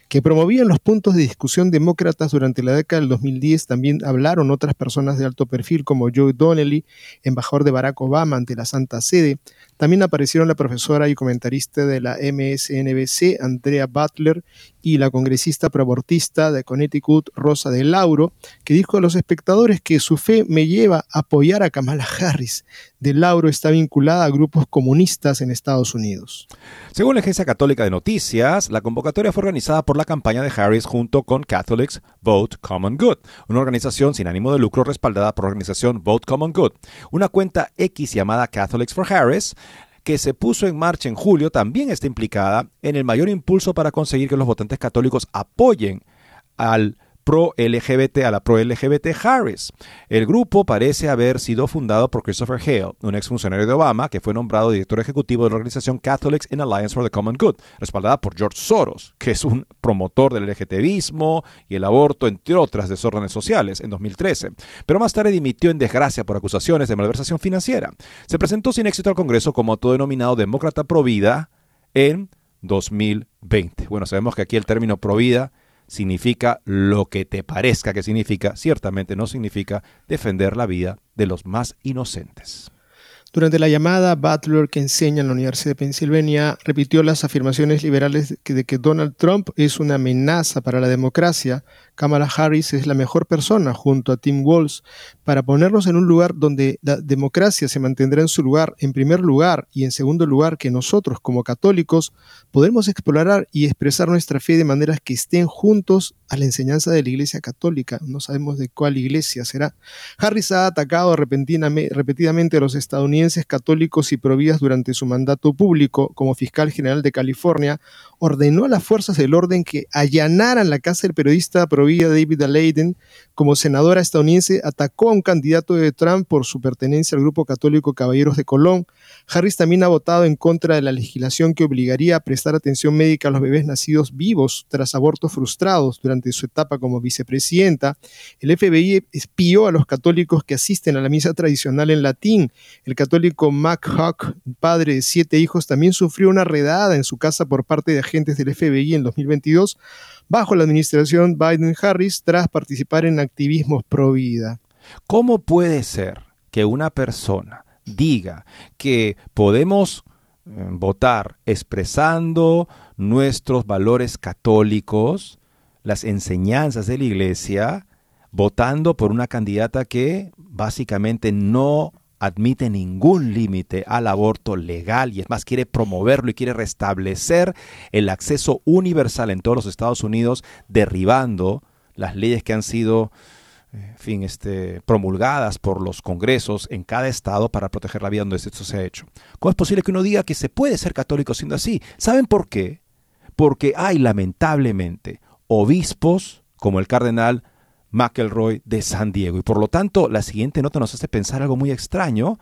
que promovían los puntos de discusión demócratas durante la década del dos mil diez. También hablaron otras personas de alto perfil como Joe Donnelly, embajador de Barack Obama ante la Santa Sede. También aparecieron la profesora y comentarista de la M S N B C, Andrea Butler, y la congresista proabortista de Connecticut, Rosa de Lauro, que dijo a los espectadores que su fe me lleva a apoyar a Kamala Harris. De Lauro está vinculada a grupos comunistas en Estados Unidos. Según la Agencia Católica de Noticias, la convocatoria fue organizada por la campaña de Harris junto con Catholics Vote Common Good, una organización sin ánimo de lucro respaldada por la organización Vote Common Good. Una cuenta X llamada Catholics for Harris, que se puso en marcha en julio, también está implicada en el mayor impulso para conseguir que los votantes católicos apoyen al pro-L G B T, a la pro-L G B T Harris. El grupo parece haber sido fundado por Christopher Hale, un exfuncionario de Obama que fue nombrado director ejecutivo de la organización Catholics in Alliance for the Common Good, respaldada por George Soros, que es un promotor del LGTBismo y el aborto, entre otras desórdenes sociales, en dos mil trece. Pero más tarde dimitió en desgracia por acusaciones de malversación financiera. Se presentó sin éxito al Congreso como autodenominado demócrata pro-vida en dos mil veinte. Bueno, sabemos que aquí el término pro-vida significa lo que te parezca que significa, ciertamente no significa defender la vida de los más inocentes. Durante la llamada, Butler, que enseña en la Universidad de Pensilvania, repitió las afirmaciones liberales de que, de que Donald Trump es una amenaza para la democracia. Kamala Harris es la mejor persona, junto a Tim Walz, para ponernos en un lugar donde la democracia se mantendrá en su lugar, en primer lugar, y en segundo lugar, que nosotros, como católicos, podemos explorar y expresar nuestra fe de maneras que estén juntos a la enseñanza de la Iglesia Católica. No sabemos de cuál iglesia será. Harris ha atacado repetidamente a los estadounidenses católicos y providas durante su mandato público. Como fiscal general de California, ordenó a las fuerzas del orden que allanaran la casa del periodista provida David Leiden. Como senadora estadounidense, atacó a un candidato de Trump por su pertenencia al grupo católico Caballeros de Colón. Harris también ha votado en contra de la legislación que obligaría a prestar atención médica a los bebés nacidos vivos tras abortos frustrados durante su etapa como vicepresidenta. El F B I espió a los católicos que asisten a la misa tradicional en latín. El católico Mac Huck, padre de siete hijos, también sufrió una redada en su casa por parte de agentes del F B I en dos mil veintidós, bajo la administración Biden-Harris, tras participar en activismos pro vida. ¿Cómo puede ser que una persona diga que podemos eh, votar expresando nuestros valores católicos, las enseñanzas de la Iglesia, votando por una candidata que básicamente no admite ningún límite al aborto legal y es más, quiere promoverlo y quiere restablecer el acceso universal en todos los Estados Unidos, derribando las leyes que han sido en fin, este, promulgadas por los congresos en cada estado para proteger la vida donde esto se ha hecho? ¿Cómo es posible que uno diga que se puede ser católico siendo así? ¿Saben por qué? Porque hay, lamentablemente, obispos como el cardenal McElroy de San Diego. Y por lo tanto, la siguiente nota nos hace pensar algo muy extraño,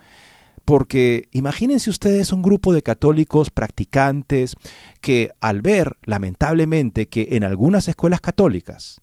porque imagínense ustedes un grupo de católicos practicantes que al ver, lamentablemente, que en algunas escuelas católicas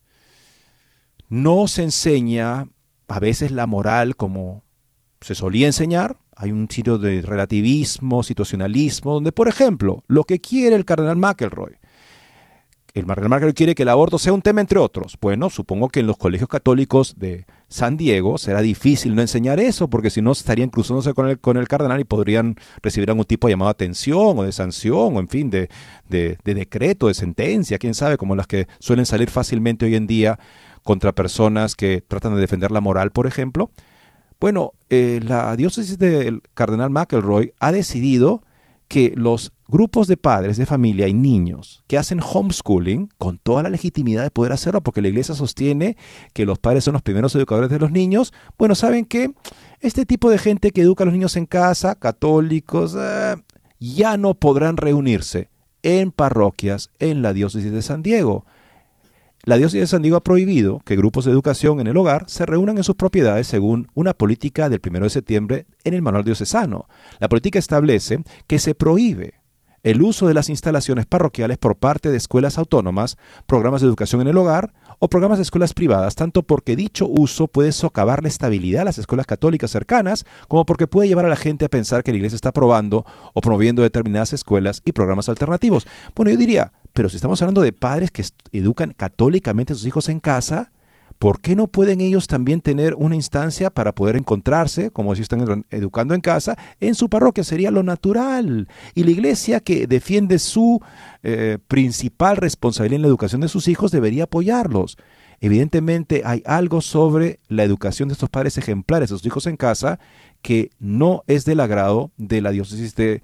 no se enseña a veces la moral como se solía enseñar. Hay un sitio de relativismo, situacionalismo, donde, por ejemplo, lo que quiere el cardenal McElroy, el cardenal McElroy quiere que el aborto sea un tema entre otros. Bueno, supongo que en los colegios católicos de San Diego será difícil no enseñar eso, porque si no estarían cruzándose con el, con el cardenal y podrían recibir algún tipo de llamada de atención o de sanción, o en fin, de, de, de decreto, de sentencia, quién sabe, como las que suelen salir fácilmente hoy en día contra personas que tratan de defender la moral, por ejemplo. Bueno, eh, la diócesis del cardenal McElroy ha decidido que los grupos de padres de familia y niños que hacen homeschooling, con toda la legitimidad de poder hacerlo, porque la iglesia sostiene que los padres son los primeros educadores de los niños, bueno, ¿saben qué? Este tipo de gente que educa a los niños en casa, católicos, eh, ya no podrán reunirse en parroquias en la diócesis de San Diego. La diócesis de San Diego ha prohibido que grupos de educación en el hogar se reúnan en sus propiedades según una política del primero de septiembre en el manual diocesano. La política establece que se prohíbe el uso de las instalaciones parroquiales por parte de escuelas autónomas, programas de educación en el hogar o programas de escuelas privadas, tanto porque dicho uso puede socavar la estabilidad de las escuelas católicas cercanas, como porque puede llevar a la gente a pensar que la iglesia está aprobando o promoviendo determinadas escuelas y programas alternativos. Bueno, yo diría, pero si estamos hablando de padres que educan católicamente a sus hijos en casa, ¿por qué no pueden ellos también tener una instancia para poder encontrarse, como si están educando en casa, en su parroquia? Sería lo natural. Y la iglesia, que defiende su eh, principal responsabilidad en la educación de sus hijos, debería apoyarlos. Evidentemente hay algo sobre la educación de estos padres ejemplares de sus hijos en casa que no es del agrado de la diócesis de,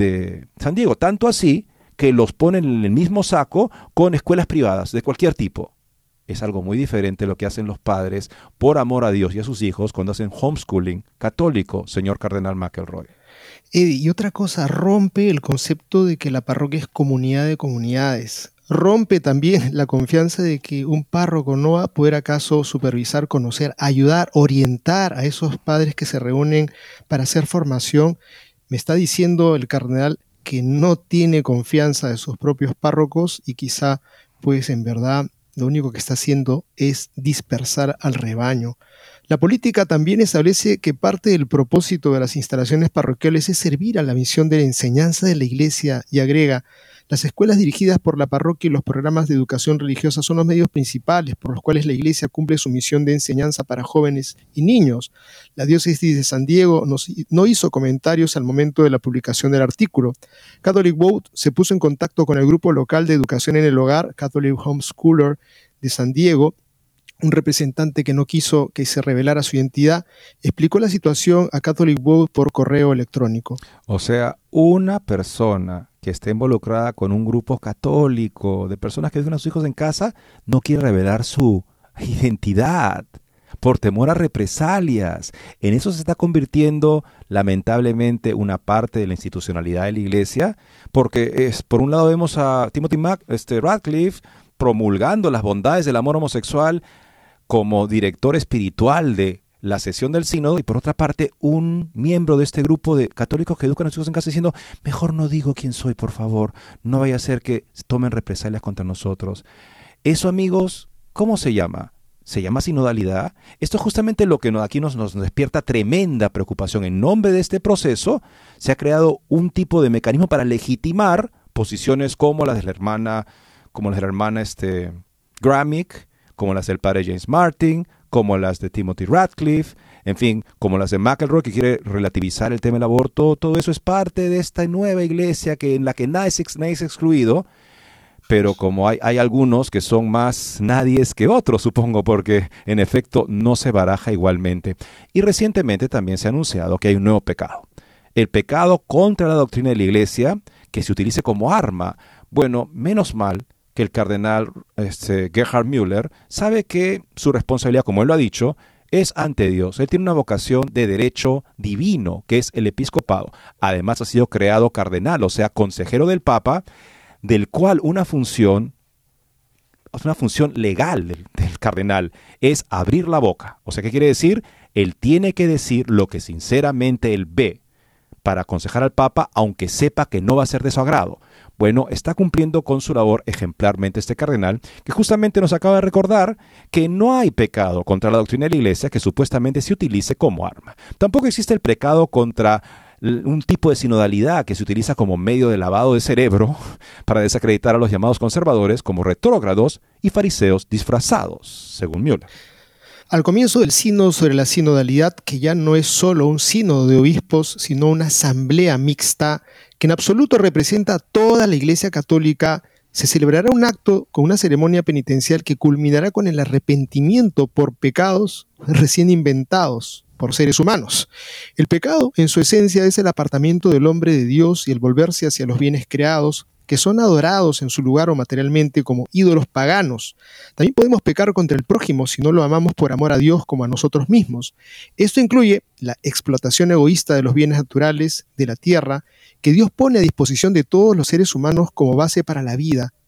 de San Diego. Tanto así que los ponen en el mismo saco con escuelas privadas de cualquier tipo. Es algo muy diferente lo que hacen los padres por amor a Dios y a sus hijos cuando hacen homeschooling católico, señor Cardenal McElroy. Eddie, y otra cosa, rompe el concepto de que la parroquia es comunidad de comunidades. Rompe también la confianza de que un párroco no va a poder acaso supervisar, conocer, ayudar, orientar a esos padres que se reúnen para hacer formación. Me está diciendo el cardenal que no tiene confianza de sus propios párrocos y quizá, pues en verdad, lo único que está haciendo es dispersar al rebaño. La política también establece que parte del propósito de las instalaciones parroquiales es servir a la misión de la enseñanza de la iglesia y agrega: las escuelas dirigidas por la parroquia y los programas de educación religiosa son los medios principales por los cuales la iglesia cumple su misión de enseñanza para jóvenes y niños. La diócesis de San Diego nos, no hizo comentarios al momento de la publicación del artículo. Catholic Vote se puso en contacto con el grupo local de educación en el hogar, Catholic Homeschooler de San Diego. Un representante que no quiso que se revelara su identidad explicó la situación a Catholic Vote por correo electrónico. O sea, una persona que esté involucrada con un grupo católico de personas que educan a sus hijos en casa no quiere revelar su identidad por temor a represalias. En eso se está convirtiendo lamentablemente una parte de la institucionalidad de la iglesia, porque es, por un lado vemos a Timothy Mac, este, Radcliffe promulgando las bondades del amor homosexual como director espiritual de la sesión del sínodo, y por otra parte un miembro de este grupo de católicos que educan a sus hijos en casa diciendo: mejor no digo quién soy, por favor, no vaya a ser que tomen represalias contra nosotros. Eso, amigos, ¿cómo se llama? Se llama sinodalidad. Esto es justamente lo que aquí nos, nos despierta tremenda preocupación. En nombre de este proceso se ha creado un tipo de mecanismo para legitimar posiciones como las de la hermana, como las de la hermana este, Gramick, como las del padre James Martin, como las de Timothy Radcliffe, en fin, como las de McElroy, que quiere relativizar el tema del aborto. Todo eso es parte de esta nueva iglesia que, en la que nadie es, nadie es excluido, pero como hay, hay algunos que son más nadies que otros, supongo, porque en efecto no se baraja igualmente. Y recientemente también se ha anunciado que hay un nuevo pecado. El pecado contra la doctrina de la iglesia, que se utilice como arma. Bueno, menos mal que el cardenal este, Gerhard Müller sabe que su responsabilidad, como él lo ha dicho, es ante Dios. Él tiene una vocación de derecho divino, que es el episcopado. Además ha sido creado cardenal, o sea, consejero del Papa, del cual una función, una función legal del, del cardenal es abrir la boca. O sea, ¿qué quiere decir? Él tiene que decir lo que sinceramente él ve para aconsejar al Papa, aunque sepa que no va a ser de su agrado. Bueno, está cumpliendo con su labor ejemplarmente este cardenal, que justamente nos acaba de recordar que no hay pecado contra la doctrina de la iglesia que supuestamente se utilice como arma. Tampoco existe el pecado contra un tipo de sinodalidad que se utiliza como medio de lavado de cerebro para desacreditar a los llamados conservadores como retrógrados y fariseos disfrazados, según Müller. Al comienzo del sínodo sobre la sinodalidad, que ya no es solo un sínodo de obispos, sino una asamblea mixta que en absoluto representa a toda la Iglesia Católica, se celebrará un acto con una ceremonia penitencial que culminará con el arrepentimiento por pecados recién inventados por seres humanos. El pecado, en su esencia, es el apartamiento del hombre de Dios y el volverse hacia los bienes creados, que son adorados en su lugar o materialmente como ídolos paganos. También podemos pecar contra el prójimo si no lo amamos por amor a Dios como a nosotros mismos. Esto incluye la explotación egoísta de los bienes naturales de la tierra que Dios pone a disposición de todos los seres humanos como base para la vida,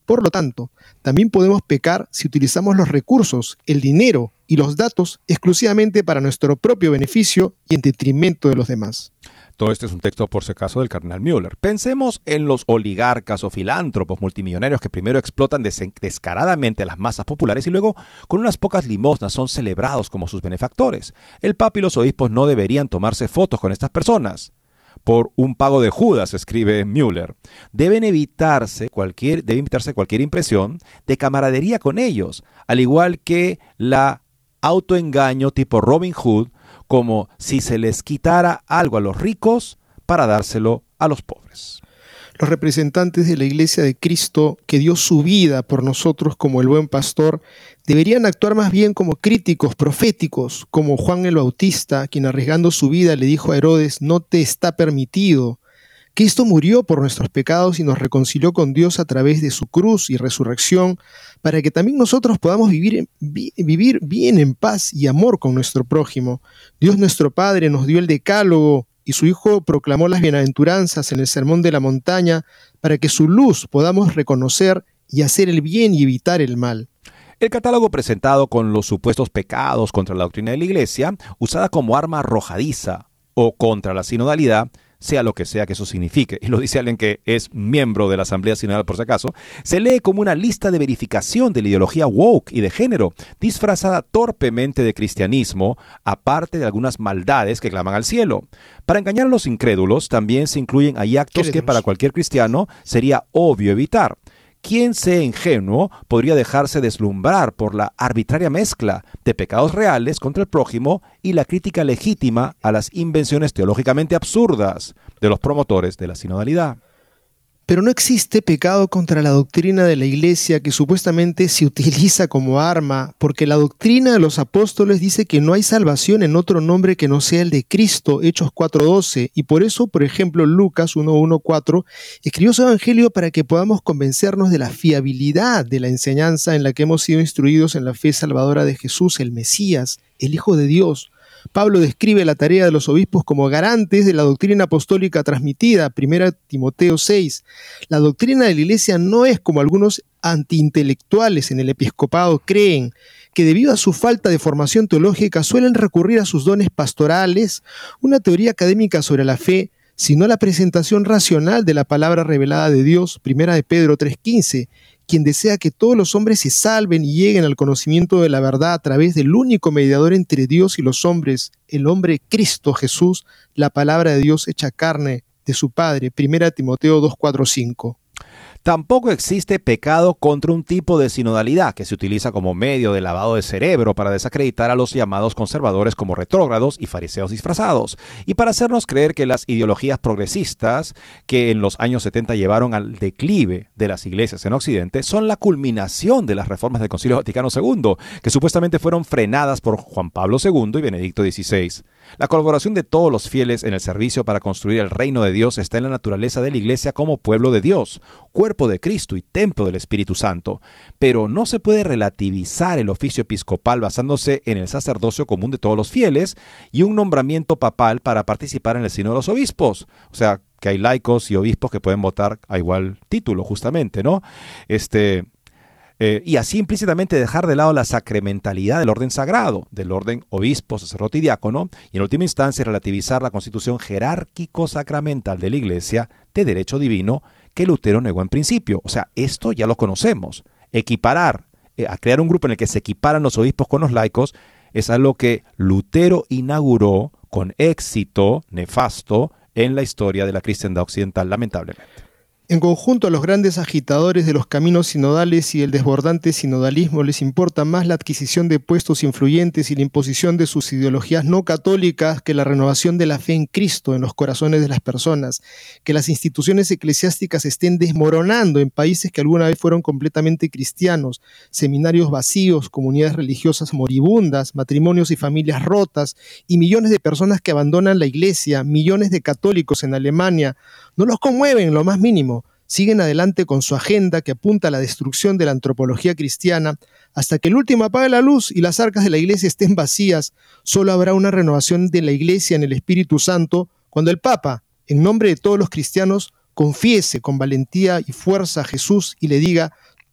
Por lo tanto, también podemos pecar si utilizamos los recursos, el dinero y los datos exclusivamente para nuestro propio beneficio y en detrimento de los demás. Todo este es un texto, por si acaso, del cardenal Müller. Pensemos en los oligarcas o filántropos multimillonarios que primero explotan des- descaradamente a las masas populares y luego, con unas pocas limosnas, son celebrados como sus benefactores. El Papa y los obispos no deberían tomarse fotos con estas personas. Por un pago de Judas, escribe Müller, deben evitarse cualquier, debe evitarse cualquier impresión de camaradería con ellos, al igual que la autoengaño tipo Robin Hood, como si se les quitara algo a los ricos para dárselo a los pobres. Los representantes de la Iglesia de Cristo, que dio su vida por nosotros como el buen pastor, deberían actuar más bien como críticos proféticos, como Juan el Bautista, quien arriesgando su vida le dijo a Herodes: no te está permitido. Cristo murió por nuestros pecados y nos reconcilió con Dios a través de su cruz y resurrección, para que también nosotros podamos vivir, vi, vivir bien en paz y amor con nuestro prójimo. Dios nuestro Padre nos dio el decálogo y su Hijo proclamó las bienaventuranzas en el Sermón de la Montaña, para que su luz podamos reconocer y hacer el bien y evitar el mal. El catálogo presentado con los supuestos pecados contra la doctrina de la Iglesia, usada como arma arrojadiza o contra la sinodalidad, sea lo que sea que eso signifique, y lo dice alguien que es miembro de la Asamblea Sinodal por si acaso, se lee como una lista de verificación de la ideología woke y de género, disfrazada torpemente de cristianismo, aparte de algunas maldades que claman al cielo. Para engañar a los incrédulos, también se incluyen ahí actos que para cualquier cristiano sería obvio evitar. Quien sea ingenuo podría dejarse deslumbrar por la arbitraria mezcla de pecados reales contra el prójimo y la crítica legítima a las invenciones teológicamente absurdas de los promotores de la sinodalidad. Pero no existe pecado contra la doctrina de la Iglesia que supuestamente se utiliza como arma, porque la doctrina de los apóstoles dice que no hay salvación en otro nombre que no sea el de Cristo, Hechos cuatro doce, y por eso, por ejemplo, Lucas uno uno cuatro escribió su evangelio para que podamos convencernos de la fiabilidad de la enseñanza en la que hemos sido instruidos en la fe salvadora de Jesús, el Mesías, el Hijo de Dios. Pablo describe la tarea de los obispos como garantes de la doctrina apostólica transmitida, primera Timoteo seis. La doctrina de la Iglesia no es como algunos antiintelectuales en el episcopado creen, que debido a su falta de formación teológica suelen recurrir a sus dones pastorales, una teoría académica sobre la fe, sino a la presentación racional de la palabra revelada de Dios, primera de Pedro tres quince, quien desea que todos los hombres se salven y lleguen al conocimiento de la verdad a través del único mediador entre Dios y los hombres, el hombre Cristo Jesús, la palabra de Dios hecha carne de su Padre, primera Timoteo dos cuatro cinco. Tampoco existe pecado contra un tipo de sinodalidad que se utiliza como medio de lavado de cerebro para desacreditar a los llamados conservadores como retrógrados y fariseos disfrazados, y para hacernos creer que las ideologías progresistas que en los años setenta llevaron al declive de las iglesias en Occidente son la culminación de las reformas del Concilio Vaticano segundo, que supuestamente fueron frenadas por Juan Pablo segundo y Benedicto dieciséis. La colaboración de todos los fieles en el servicio para construir el reino de Dios está en la naturaleza de la Iglesia como pueblo de Dios, cuerpo de Cristo y templo del Espíritu Santo. Pero no se puede relativizar el oficio episcopal basándose en el sacerdocio común de todos los fieles y un nombramiento papal para participar en el sínodo de los obispos. O sea, que hay laicos y obispos que pueden votar a igual título, justamente, ¿no? Este... Eh, y así implícitamente dejar de lado la sacramentalidad del orden sagrado, del orden obispo, sacerdote y diácono, y en última instancia relativizar la constitución jerárquico-sacramental de la Iglesia de derecho divino que Lutero negó en principio. O sea, esto ya lo conocemos. Equiparar, eh, a crear un grupo en el que se equiparan los obispos con los laicos, es algo que Lutero inauguró con éxito nefasto en la historia de la cristiandad occidental, lamentablemente. En conjunto, a los grandes agitadores de los caminos sinodales y el desbordante sinodalismo les importa más la adquisición de puestos influyentes y la imposición de sus ideologías no católicas que la renovación de la fe en Cristo en los corazones de las personas, que las instituciones eclesiásticas estén desmoronando en países que alguna vez fueron completamente cristianos, seminarios vacíos, comunidades religiosas moribundas, matrimonios y familias rotas, y millones de personas que abandonan la iglesia, millones de católicos en Alemania, no los conmueven en lo más mínimo. Siguen adelante con su agenda que apunta a la destrucción de la antropología cristiana. Hasta que el último apague la luz y las arcas de la iglesia estén vacías, solo habrá una renovación de la iglesia en el Espíritu Santo cuando el Papa, en nombre de todos los cristianos, confiese con valentía y fuerza a Jesús y le diga: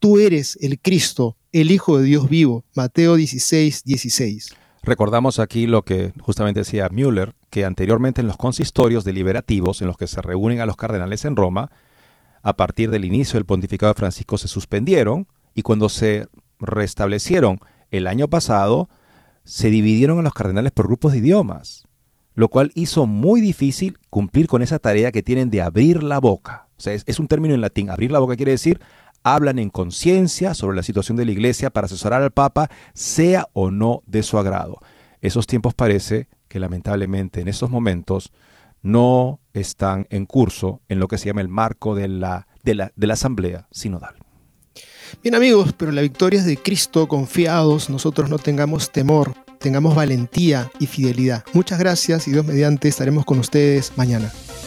tú eres el Cristo, el Hijo de Dios vivo. Mateo dieciséis, dieciséis. Recordamos aquí lo que justamente decía Müller, que anteriormente en los consistorios deliberativos en los que se reúnen a los cardenales en Roma, a partir del inicio del pontificado de Francisco se suspendieron, y cuando se restablecieron el año pasado, se dividieron a los cardenales por grupos de idiomas, lo cual hizo muy difícil cumplir con esa tarea que tienen de abrir la boca. O sea, es, es un término en latín. Abrir la boca quiere decir, hablan en conciencia sobre la situación de la Iglesia para asesorar al Papa, sea o no de su agrado. Esos tiempos parece que lamentablemente en estos momentos no están en curso en lo que se llama el marco de la, de la, de la Asamblea Sinodal. Bien, amigos, pero la victoria es de Cristo. Confiados, nosotros no tengamos temor, tengamos valentía y fidelidad. Muchas gracias y Dios mediante estaremos con ustedes mañana.